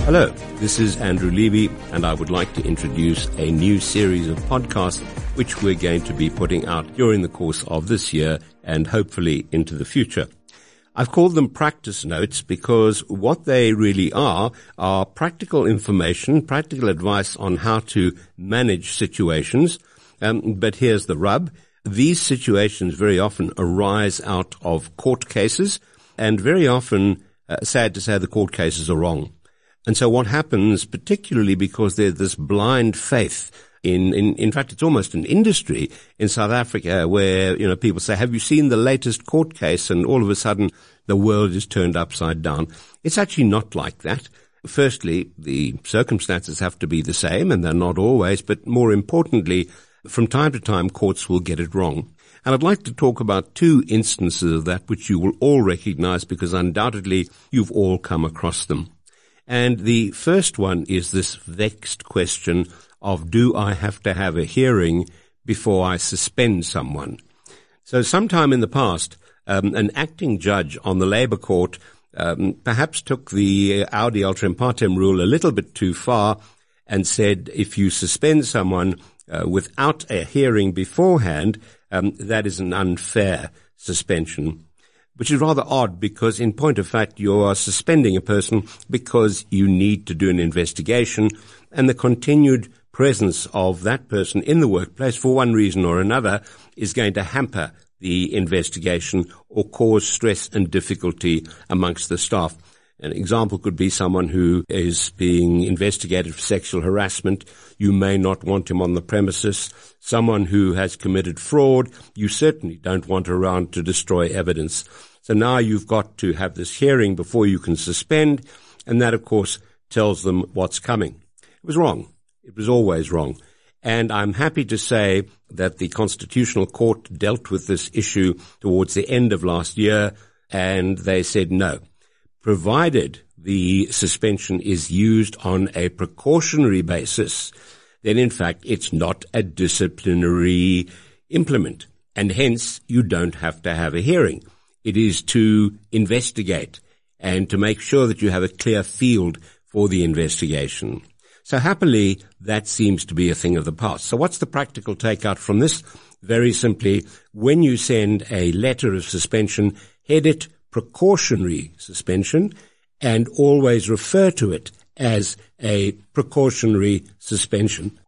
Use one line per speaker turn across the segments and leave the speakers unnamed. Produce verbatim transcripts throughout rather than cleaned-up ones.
Hello, this is Andrew Levy, and I would like to introduce a new series of podcasts which we're going to be putting out during the course of this year and hopefully into the future. I've called them practice notes because what they really are are practical information, practical advice on how to manage situations. Um, but here's the rub. These situations very often arise out of court cases, and very often, uh, sad to say, the court cases are wrong. And so what happens, particularly because there's this blind faith in, in, in fact, it's almost an industry in South Africa where, you know, people say, have you seen the latest court case? And all of a sudden the world is turned upside down. It's actually not like that. Firstly, the circumstances have to be the same, and they're not always, but more importantly, from time to time, courts will get it wrong. And I'd like to talk about two instances of that which you will all recognize because undoubtedly you've all come across them. And the first one is this vexed question of, do I have to have a hearing before I suspend someone? So sometime in the past, um, an acting judge on the Labour Court um, perhaps took the Audi Ultra Partem rule a little bit too far and said if you suspend someone uh, without a hearing beforehand, um, that is an unfair suspension. Which is rather odd because in point of fact you are suspending a person because you need to do an investigation, and the continued presence of that person in the workplace for one reason or another is going to hamper the investigation or cause stress and difficulty amongst the staff. An example could be someone who is being investigated for sexual harassment. You may not want him on the premises. Someone who has committed fraud, you certainly don't want around to destroy evidence. So now you've got to have this hearing before you can suspend, and that, of course, tells them what's coming. It was wrong. It was always wrong. And I'm happy to say that the Constitutional Court dealt with this issue towards the end of last year, and they said no. Provided the suspension is used on a precautionary basis, then in fact it's not a disciplinary implement, and hence you don't have to have a hearing. It is to investigate and to make sure that you have a clear field for the investigation. So happily, that seems to be a thing of the past. So what's the practical takeout from this? Very simply, when you send a letter of suspension, head it precautionary suspension and always refer to it as a precautionary suspension.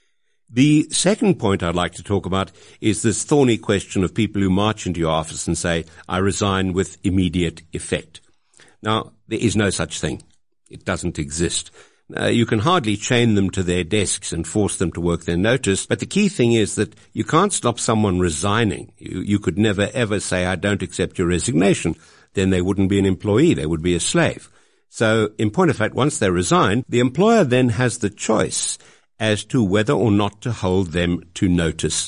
The second point I'd like to talk about is this thorny question of people who march into your office and say, I resign with immediate effect. Now, there is no such thing. It doesn't exist. Uh, you can hardly chain them to their desks and force them to work their notice, but the key thing is that you can't stop someone resigning. You, you could never ever say, I don't accept your resignation. Then they wouldn't be an employee, they would be a slave. So, in point of fact, once they resign, the employer then has the choice as to whether or not to hold them to notice.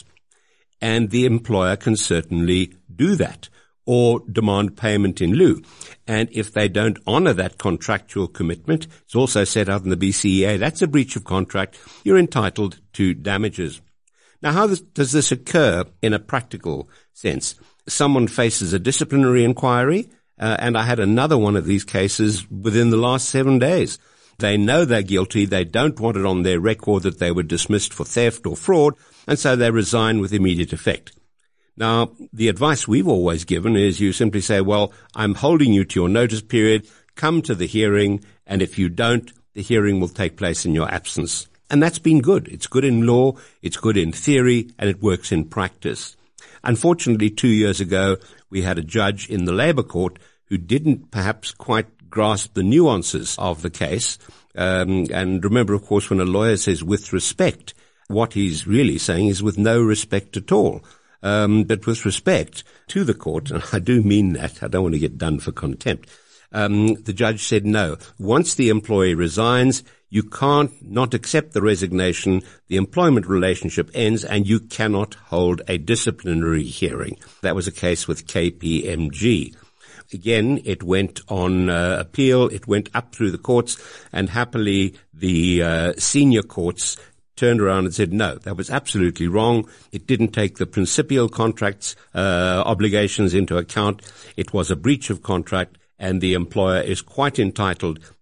And the employer can certainly do that or demand payment in lieu. And if they don't honor that contractual commitment, it's also set out in the B C E A, that's a breach of contract, you're entitled to damages. Now, how this, does this occur in a practical sense? Someone faces a disciplinary inquiry, uh, and I had another one of these cases within the last seven days. They know they're guilty. They don't want it on their record that they were dismissed for theft or fraud, and so they resign with immediate effect. Now, the advice we've always given is you simply say, well, I'm holding you to your notice period, come to the hearing, and if you don't, the hearing will take place in your absence. And that's been good. It's good in law, it's good in theory, and it works in practice. Unfortunately, two years ago, we had a judge in the Labour Court who didn't perhaps quite grasp the nuances of the case. Um, and remember, of course, when a lawyer says with respect, what he's really saying is with no respect at all. Um, but with respect to the court, and I do mean that, I don't want to get done for contempt, um, the judge said no. Once the employee resigns, you can't not accept the resignation, the employment relationship ends, and you cannot hold a disciplinary hearing. That was a case with K P M G. Again, it went on uh, appeal, it went up through the courts, and happily the uh, senior courts turned around and said, no, that was absolutely wrong. It didn't take the principal contract's uh, obligations into account. It was a breach of contract, and the employer is quite entitled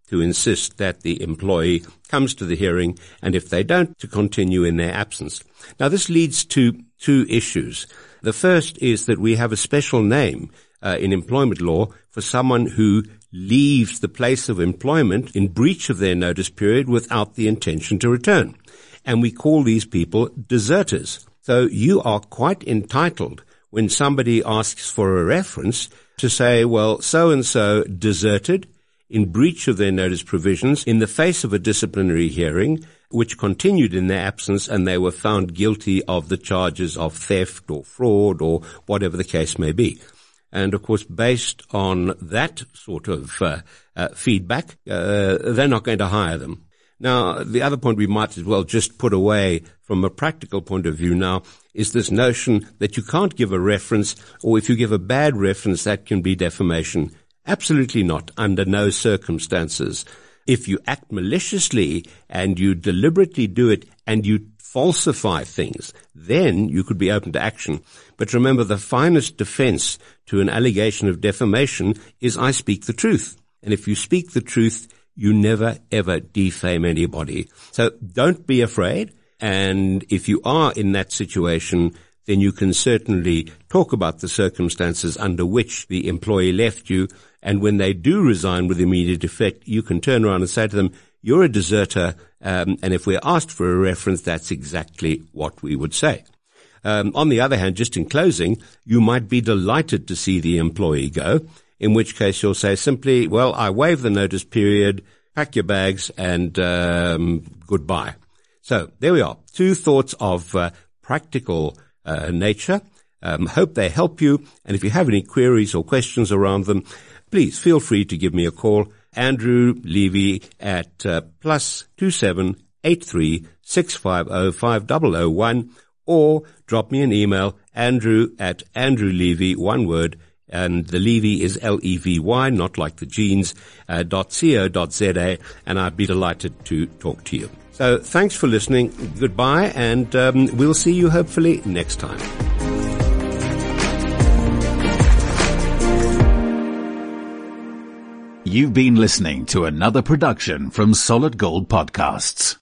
to insist that the employee comes to the hearing, and if they don't, to continue in their absence. Now, this leads to two issues. The first is that we have a special name uh, in employment law for someone who leaves the place of employment in breach of their notice period without the intention to return. And we call these people deserters. So you are quite entitled, when somebody asks for a reference, to say, well, so-and-so deserted in breach of their notice provisions in the face of a disciplinary hearing, which continued in their absence, and they were found guilty of the charges of theft or fraud or whatever the case may be. And, of course, based on that sort of uh, uh, feedback, uh, they're not going to hire them. Now, the other point we might as well just put away from a practical point of view now is this notion that you can't give a reference, or if you give a bad reference, that can be defamation. Absolutely not, under no circumstances. If you act maliciously and you deliberately do it and you falsify things, then you could be open to action. But remember, the finest defense to an allegation of defamation is I speak the truth. And if you speak the truth, you never, ever defame anybody. So don't be afraid. And if you are in that situation, then you can certainly talk about the circumstances under which the employee left you. And when they do resign with immediate effect, you can turn around and say to them, you're a deserter. Um, and if we're asked for a reference, that's exactly what we would say. Um, on the other hand, just in closing, you might be delighted to see the employee go, in which case you'll say simply, well, I waive the notice period, pack your bags, and um, goodbye. So there we are. Two thoughts of uh, practical uh, nature. Um, hope they help you. And if you have any queries or questions around them, please feel free to give me a call. Andrew Levy at uh, plus two seven eight three six five zero five zero zero one, or drop me an email, Andrew at Andrew Levy, one word, and the Levy is L E V Y, not like the jeans, uh, dot co dot za, and I'd be delighted to talk to you. So thanks for listening. Goodbye, and um, we'll see you hopefully next time.
You've been listening to another production from Solid Gold Podcasts.